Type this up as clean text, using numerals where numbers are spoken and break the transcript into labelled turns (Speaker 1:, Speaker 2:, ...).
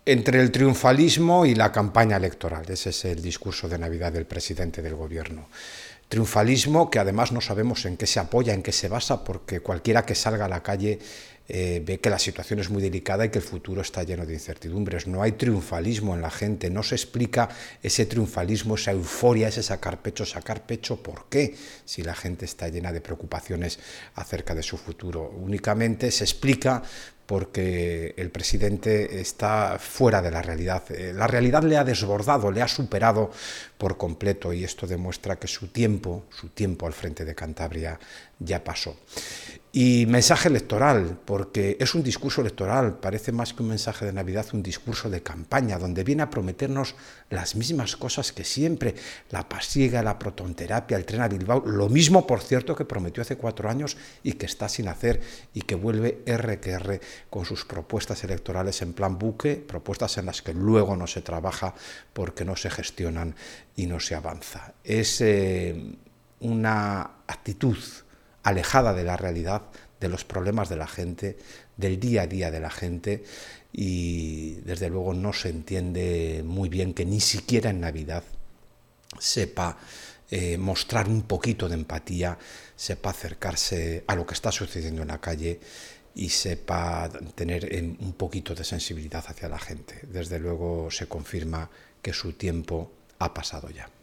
Speaker 1: Entre el triunfalismo y la campaña electoral. Ese es el discurso de Navidad del presidente del gobierno. Triunfalismo que además no sabemos en qué se apoya, en qué se basa, porque cualquiera que salga a la calle ve que la situación es muy delicada y que el futuro está lleno de incertidumbres. No hay triunfalismo en la gente, no se explica ese triunfalismo, esa euforia, ese sacar pecho, ¿por qué? Si la gente está llena de preocupaciones acerca de su futuro. Únicamente se explica porque el presidente está fuera de la realidad. La realidad le ha desbordado, le ha superado por completo y esto demuestra que su tiempo al frente de Cantabria ya pasó. Y mensaje electoral, porque es un discurso electoral, parece más que un mensaje de Navidad, un discurso de campaña, donde viene a prometernos las mismas cosas que siempre, la pasiega, la protonterapia, el tren a Bilbao, lo mismo, por cierto, que prometió hace 4 años y que está sin hacer, y que vuelve R que R con sus propuestas electorales en plan buque, propuestas en las que luego no se trabaja porque no se gestionan y no se avanza. Es una actitud alejada de la realidad, de los problemas de la gente, del día a día de la gente, y desde luego no se entiende muy bien que ni siquiera en Navidad sepa mostrar un poquito de empatía, sepa acercarse a lo que está sucediendo en la calle y sepa tener un poquito de sensibilidad hacia la gente. Desde luego se confirma que su tiempo ha pasado ya.